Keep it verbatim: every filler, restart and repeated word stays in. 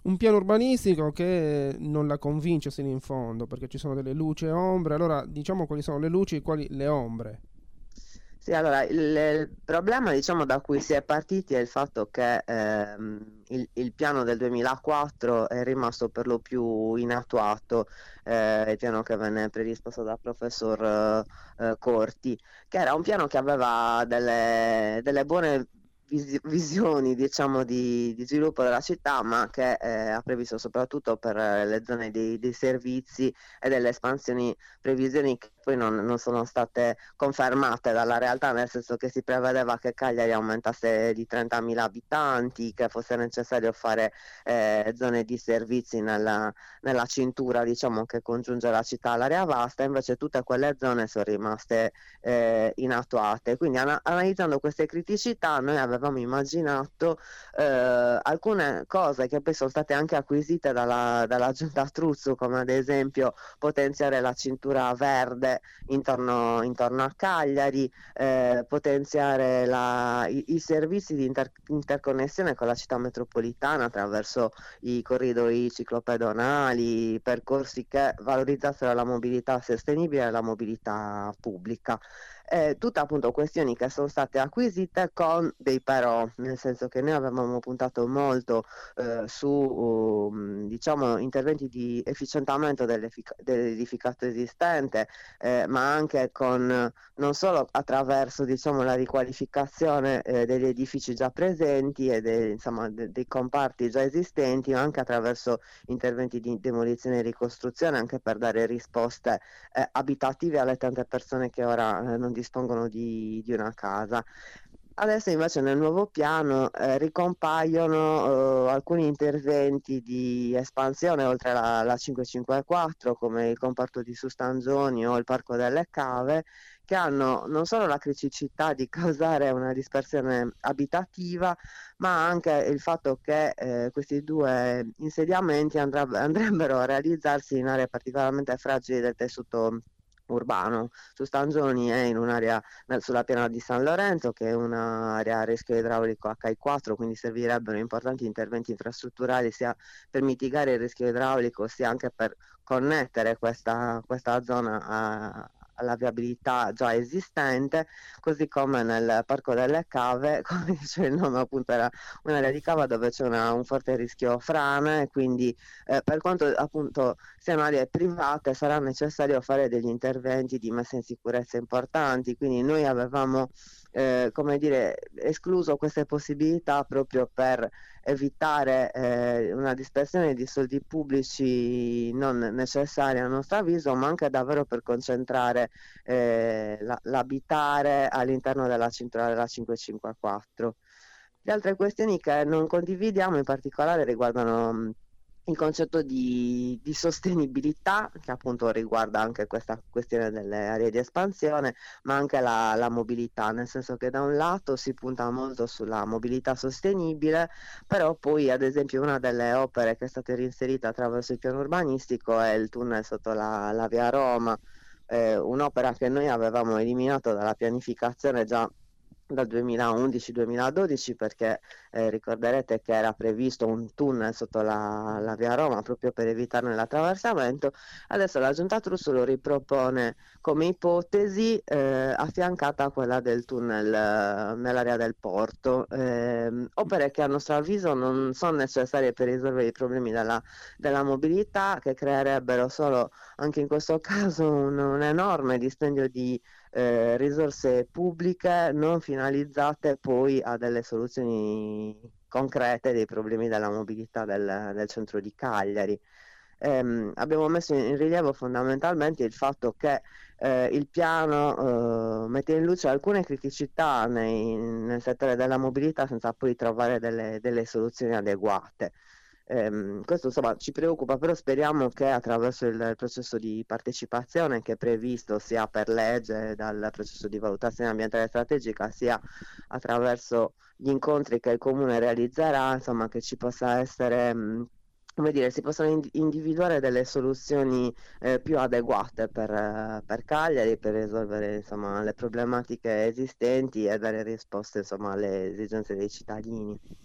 un piano urbanistico che non la convince sino in fondo, perché ci sono delle luci e ombre. Allora, diciamo quali sono le luci e quali le ombre. Sì, allora il, il problema diciamo da cui si è partiti è il fatto che ehm, il, il piano del duemilaquattro è rimasto per lo più inattuato, eh, il piano che venne predisposto dal professor eh, eh, Corti, che era un piano che aveva delle, delle buone visi- visioni diciamo di, di sviluppo della città, ma che eh, ha previsto soprattutto per eh, le zone dei, dei servizi e delle espansioni, previsioni che poi non non sono state confermate dalla realtà, nel senso che si prevedeva che Cagliari aumentasse di trentamila abitanti, che fosse necessario fare eh, zone di servizi nella, nella cintura, diciamo, che congiunge la città all'area vasta, invece tutte quelle zone sono rimaste eh, inattuate. Quindi ana- analizzando queste criticità noi avevamo immaginato eh, alcune cose che poi sono state anche acquisite dalla, dalla giunta Truzzo, come ad esempio potenziare la cintura verde intorno, intorno a Cagliari, eh, potenziare la, i, i, servizi di inter, interconnessione con la città metropolitana attraverso i corridoi ciclopedonali, percorsi che valorizzassero la mobilità sostenibile e la mobilità pubblica. Eh, tutte appunto questioni che sono state acquisite con dei però, nel senso che noi avevamo puntato molto eh, su um, diciamo interventi di efficientamento dell'edificato esistente, eh, ma anche con non solo attraverso diciamo la riqualificazione eh, degli edifici già presenti e dei, insomma, de- dei comparti già esistenti, ma anche attraverso interventi di demolizione e ricostruzione, anche per dare risposte eh, abitative alle tante persone che ora eh, non dispongono di, di una casa. Adesso invece nel nuovo piano eh, ricompaiono eh, alcuni interventi di espansione oltre la, la cinquecentocinquantaquattro, come il comparto di Sustanzoni o il Parco delle Cave, che hanno non solo la criticità di causare una dispersione abitativa, ma anche il fatto che eh, questi due insediamenti andreb- andrebbero a realizzarsi in aree particolarmente fragili del tessuto urbano. Sustanzoni è in un'area nel- sulla piana di San Lorenzo, che è un'area a rischio idraulico acca i quattro, quindi servirebbero importanti interventi infrastrutturali sia per mitigare il rischio idraulico, sia anche per connettere questa, questa zona a- alla viabilità già esistente, così come nel Parco delle Cave, come dice il nome, appunto era un'area di cava dove c'è una- un forte rischio frane, quindi eh, per quanto appunto siano aree private sarà necessario fare degli interventi di messa in sicurezza importanti, quindi noi avevamo eh, come dire, escluso queste possibilità proprio per evitare eh, una dispersione di soldi pubblici non necessaria a nostro avviso, ma anche davvero per concentrare eh, la- l'abitare all'interno della cintura della cinquecentocinquantaquattro. Le altre questioni che non condividiamo in particolare riguardano mh, il concetto di, di sostenibilità, che appunto riguarda anche questa questione delle aree di espansione, ma anche la, la mobilità, nel senso che da un lato si punta molto sulla mobilità sostenibile, però poi ad esempio una delle opere che è stata reinserita attraverso il piano urbanistico è il tunnel sotto la, la via Roma, eh, un'opera che noi avevamo eliminato dalla pianificazione già dal duemilaundici-duemiladodici, perché eh, ricorderete che era previsto un tunnel sotto la, la via Roma proprio per evitarne l'attraversamento. Adesso la Giunta Trussu lo ripropone come ipotesi eh, affiancata a quella del tunnel eh, nell'area del porto, ehm, opere che a nostro avviso non sono necessarie per risolvere i problemi della, della mobilità, che creerebbero solo anche in questo caso un, un enorme dispendio di eh, risorse pubbliche non finalizzate poi a delle soluzioni concrete dei problemi della mobilità del, del centro di Cagliari. Ehm, abbiamo messo in rilievo fondamentalmente il fatto che eh, il piano eh, mette in luce alcune criticità nei- nel settore della mobilità senza poi trovare delle, delle soluzioni adeguate. Ehm, questo insomma ci preoccupa, però speriamo che attraverso il processo di partecipazione che è previsto sia per legge dal processo di valutazione ambientale strategica, sia attraverso gli incontri che il comune realizzerà, insomma, che ci possa essere, mh, come dire, si possano ind- individuare delle soluzioni eh, più adeguate per, eh, per Cagliari, per risolvere insomma le problematiche esistenti e dare risposte insomma alle esigenze dei cittadini.